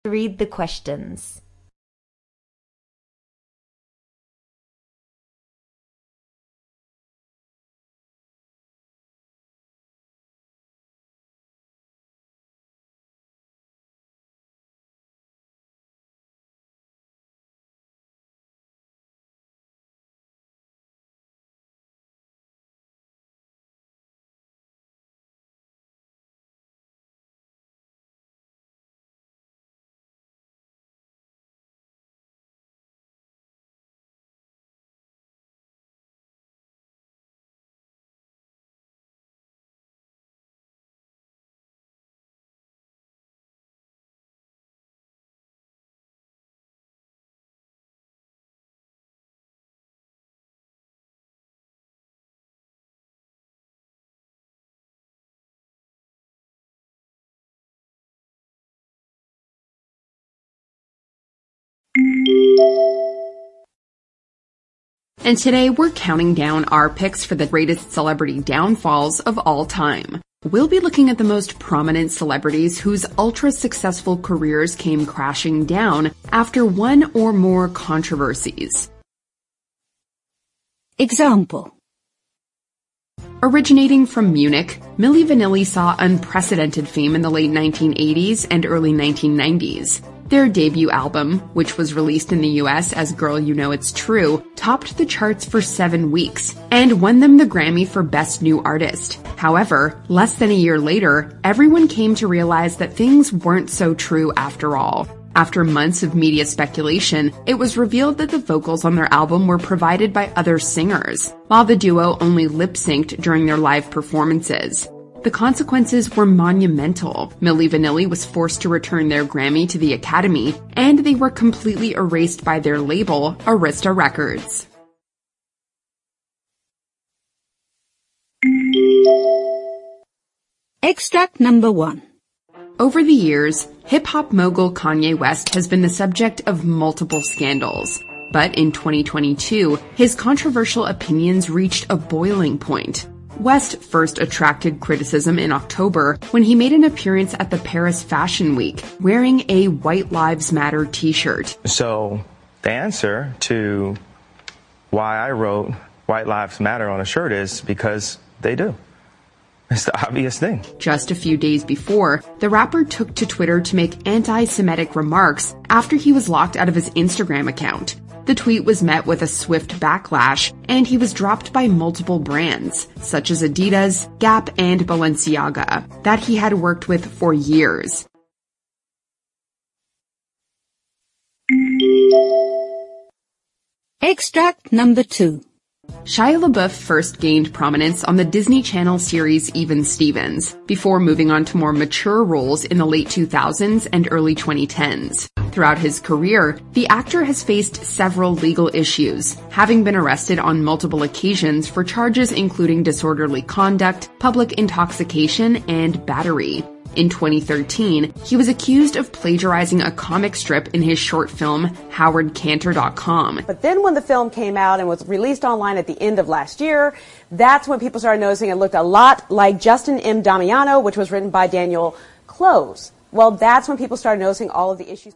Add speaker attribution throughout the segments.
Speaker 1: Read the questions.
Speaker 2: And today we're counting down our picks for the greatest celebrity downfalls of all time. We'll be looking at the most prominent celebrities whose ultra-successful careers came crashing down after one or more controversies.
Speaker 3: Example.
Speaker 2: Originating from Munich, Milli Vanilli saw unprecedented fame in the late 1980s and early 1990s. Their debut album, which was released in the US as Girl You Know It's True, topped the charts for 7 weeks and won them the Grammy for Best New Artist. However, less than a year later, everyone came to realize that things weren't so true after all. After months of media speculation, it was revealed that the vocals on their album were provided by other singers, while the duo only lip-synced during their live performances. The consequences were monumental. Milli Vanilli was forced to return their Grammy to the Academy, and they were completely erased by their label, Arista Records.
Speaker 3: Extract number 1.
Speaker 2: Over the years, hip-hop mogul Kanye West has been the subject of multiple scandals. But in 2022, his controversial opinions reached a boiling point. West first attracted criticism in October when he made an appearance at the Paris Fashion Week wearing a White Lives Matter t-shirt.
Speaker 4: So the answer to why I wrote White Lives Matter on a shirt is because they do. It's the obvious thing.
Speaker 2: Just a few days before, the rapper took to Twitter to make anti-Semitic remarks after he was locked out of his Instagram account. The tweet was met with a swift backlash, and he was dropped by multiple brands, such as Adidas, Gap, and Balenciaga, that he had worked with for years.
Speaker 3: Extract number 2.
Speaker 2: Shia LaBeouf first gained prominence on the Disney Channel series Even Stevens, before moving on to more mature roles in the late 2000s and early 2010s. Throughout his career, the actor has faced several legal issues, having been arrested on multiple occasions for charges including disorderly conduct, public intoxication, and battery. In 2013, he was accused of plagiarizing a comic strip in his short film, HowardCantor.com.
Speaker 5: But then when the film came out and was released online at the end of last year, that's when people started noticing it looked a lot like Justin M. Damiano, which was written by Daniel Close. Well, that's when people started noticing all of the issues.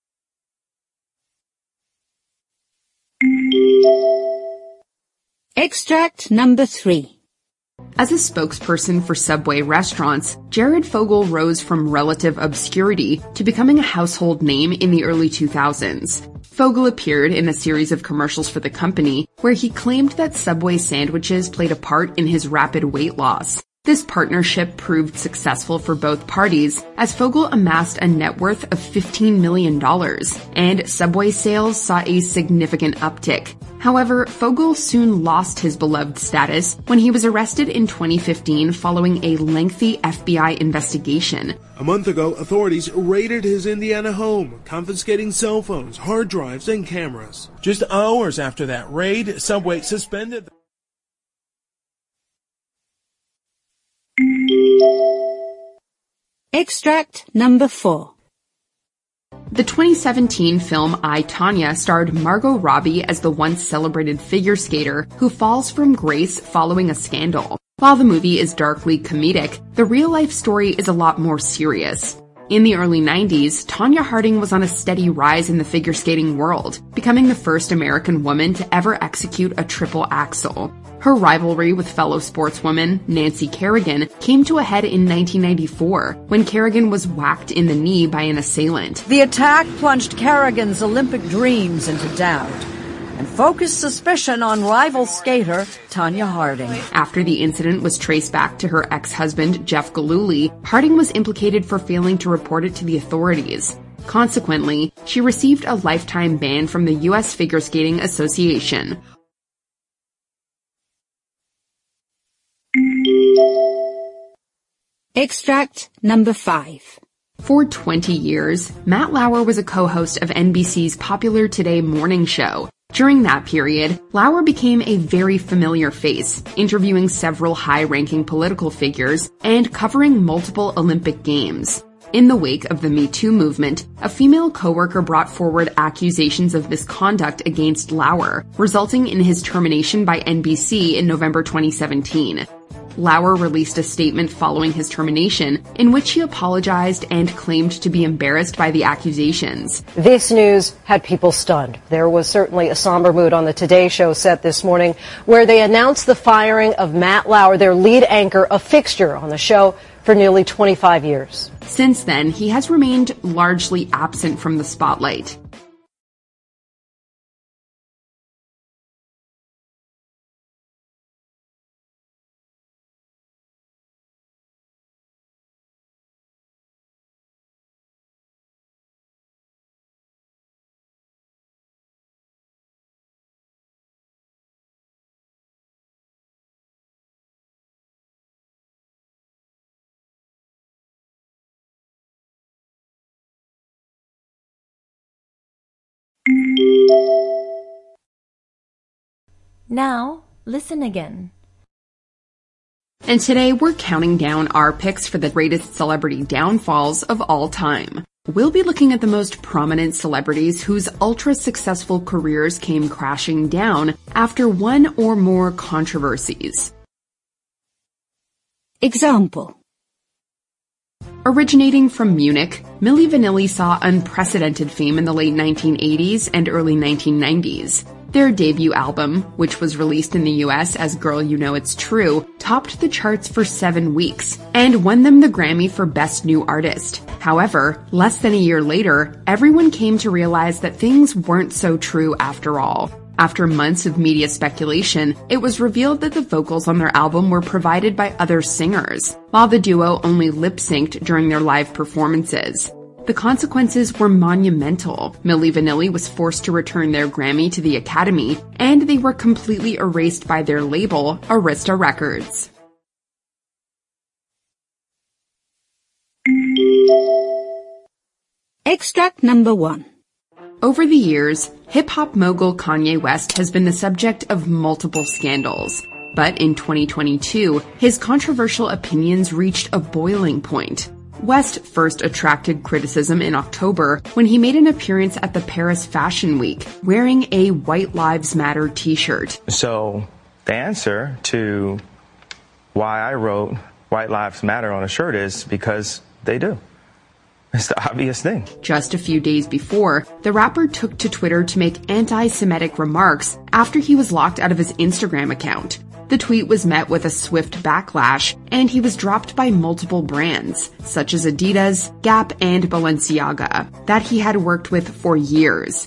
Speaker 3: Extract number 3.
Speaker 2: As a spokesperson for Subway restaurants, Jared Fogle rose from relative obscurity to becoming a household name in the early 2000s. Fogle appeared in a series of commercials for the company where he claimed that Subway sandwiches played a part in his rapid weight loss. This partnership proved successful for both parties as Fogle amassed a net worth of $15 million, and Subway sales saw a significant uptick. However, Fogle soon lost his beloved status when he was arrested in 2015 following a lengthy FBI investigation.
Speaker 6: A month ago, authorities raided his Indiana home, confiscating cell phones, hard drives, and cameras. Just hours after that raid, Subway suspended
Speaker 3: Extract number 4.
Speaker 2: The 2017 film I, Tonya starred Margot Robbie as the once celebrated figure skater who falls from grace following a scandal. While the movie is darkly comedic, the real-life story is a lot more serious. In the early 90s, Tonya Harding was on a steady rise in the figure skating world, becoming the first American woman to ever execute a triple axel. Her rivalry with fellow sportswoman Nancy Kerrigan came to a head in 1994 when Kerrigan was whacked in the knee by an assailant.
Speaker 1: The attack plunged Kerrigan's Olympic dreams into doubt and focused suspicion on rival skater Tonya Harding.
Speaker 2: After the incident was traced back to her ex-husband Jeff Gillooly, Harding was implicated for failing to report it to the authorities. Consequently, she received a lifetime ban from the U.S. Figure Skating Association.
Speaker 3: Extract number 5.
Speaker 2: For 20 years, Matt Lauer was a co-host of NBC's popular Today morning show. During that period, Lauer became a very familiar face, interviewing several high-ranking political figures and covering multiple Olympic Games. In the wake of the Me Too movement, a female coworker brought forward accusations of misconduct against Lauer, resulting in his termination by NBC in November 2017. Lauer released a statement following his termination in which he apologized and claimed to be embarrassed by the accusations.
Speaker 7: This news had people stunned. There was certainly a somber mood on the Today Show set this morning where they announced the firing of Matt Lauer, their lead anchor, a fixture on the show for nearly 25 years.
Speaker 2: Since then, he has remained largely absent from the spotlight.
Speaker 8: Now, listen again.
Speaker 2: And today we're counting down our picks for the greatest celebrity downfalls of all time. We'll be looking at the most prominent celebrities whose ultra-successful careers came crashing down after one or more controversies.
Speaker 3: Example.
Speaker 2: Originating from Munich, Milli Vanilli saw unprecedented fame in the late 1980s and early 1990s. Their debut album, which was released in the US as Girl You Know It's True, topped the charts for 7 weeks and won them the Grammy for Best New Artist. However, less than a year later, everyone came to realize that things weren't so true after all. After months of media speculation, it was revealed that the vocals on their album were provided by other singers, while the duo only lip-synced during their live performances. The consequences were monumental. Milli Vanilli was forced to return their Grammy to the Academy, and they were completely erased by their label, Arista Records.
Speaker 3: Extract number 1.
Speaker 2: Over the years, hip-hop mogul Kanye West has been the subject of multiple scandals. But in 2022, his controversial opinions reached a boiling point. West first attracted criticism in October when he made an appearance at the Paris Fashion Week wearing a White Lives Matter t-shirt.
Speaker 4: So the answer to why I wrote White Lives Matter on a shirt is because they do. It's the obvious thing.
Speaker 2: Just a few days before, the rapper took to Twitter to make anti-Semitic remarks after he was locked out of his Instagram account. The tweet was met with a swift backlash, and he was dropped by multiple brands, such as Adidas, Gap, and Balenciaga, that he had worked with for years.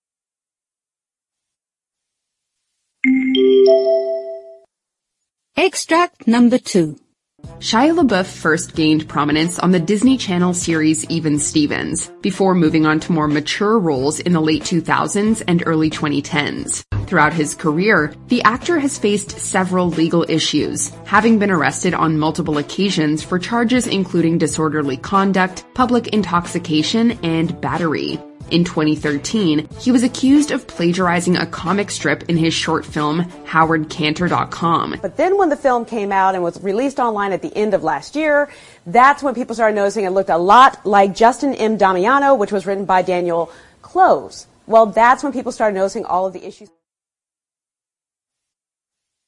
Speaker 3: Extract number 2.
Speaker 2: Shia LaBeouf first gained prominence on the Disney Channel series Even Stevens, before moving on to more mature roles in the late 2000s and early 2010s. Throughout his career, the actor has faced several legal issues, having been arrested on multiple occasions for charges including disorderly conduct, public intoxication, and battery. In 2013, he was accused of plagiarizing a comic strip in his short film, HowardCantor.com.
Speaker 5: But then when the film came out and was released online at the end of last year, that's when people started noticing it looked a lot like Justin M. Damiano, which was written by Daniel Clowes. Well, that's when people started noticing all of the issues.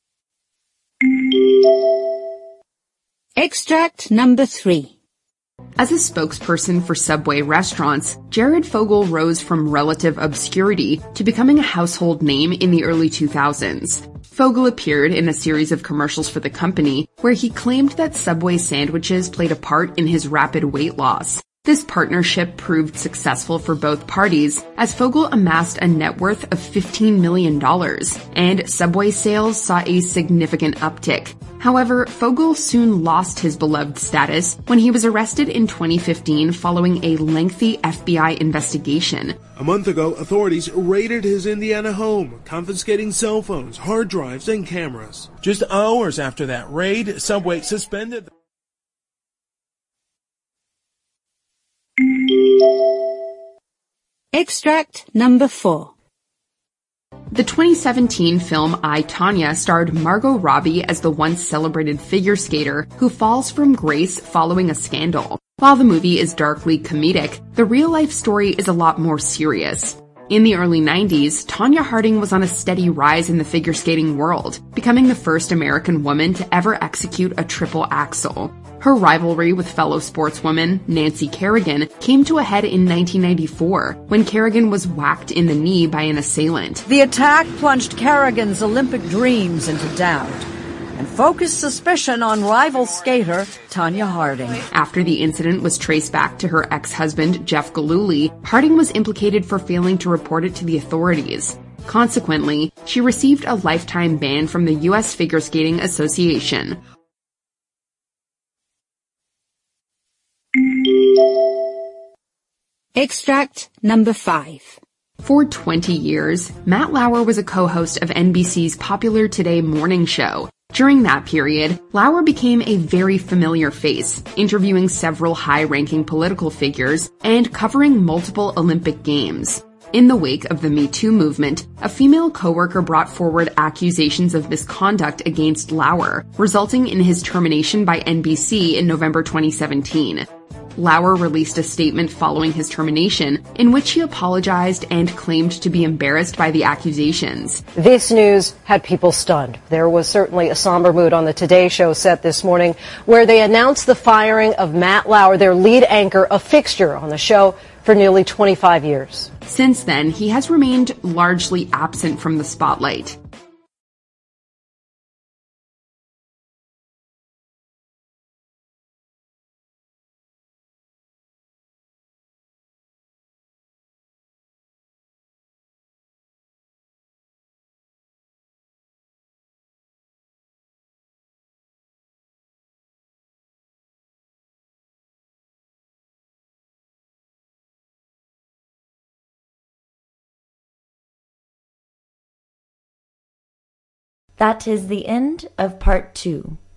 Speaker 3: Extract number 3.
Speaker 2: As a spokesperson for Subway restaurants, Jared Fogle rose from relative obscurity to becoming a household name in the early 2000s. Fogle appeared in a series of commercials for the company where he claimed that Subway sandwiches played a part in his rapid weight loss. This partnership proved successful for both parties as Fogle amassed a net worth of $15 million, and Subway sales saw a significant uptick. However, Fogle soon lost his beloved status when he was arrested in 2015 following a lengthy FBI investigation.
Speaker 6: A month ago, authorities raided his Indiana home, confiscating cell phones, hard drives, and cameras. Just hours after that raid, Subway suspended
Speaker 3: Extract number 4.
Speaker 2: The 2017 film I, Tonya starred Margot Robbie as the once celebrated figure skater who falls from grace following a scandal. While the movie is darkly comedic, the real-life story is a lot more serious. In the early 90s, Tonya Harding was on a steady rise in the figure skating world, becoming the first American woman to ever execute a triple axel. Her rivalry with fellow sportswoman Nancy Kerrigan came to a head in 1994 when Kerrigan was whacked in the knee by an assailant.
Speaker 1: The attack plunged Kerrigan's Olympic dreams into doubt and focused suspicion on rival skater Tonya Harding.
Speaker 2: After the incident was traced back to her ex-husband Jeff Gillooly, Harding was implicated for failing to report it to the authorities. Consequently, she received a lifetime ban from the U.S. Figure Skating Association.
Speaker 3: Extract number 5.
Speaker 2: For 20 years, Matt Lauer was a co-host of NBC's popular Today morning show. During that period, Lauer became a very familiar face, interviewing several high-ranking political figures and covering multiple Olympic Games. In the wake of the Me Too movement, a female coworker brought forward accusations of misconduct against Lauer, resulting in his termination by NBC in November 2017. Lauer released a statement following his termination in which he apologized and claimed to be embarrassed by the accusations.
Speaker 7: This news had people stunned. There was certainly a somber mood on the Today Show set this morning where they announced the firing of Matt Lauer, their lead anchor, a fixture on the show for nearly 25 years.
Speaker 2: Since then, he has remained largely absent from the spotlight.
Speaker 8: That is the end of part 2.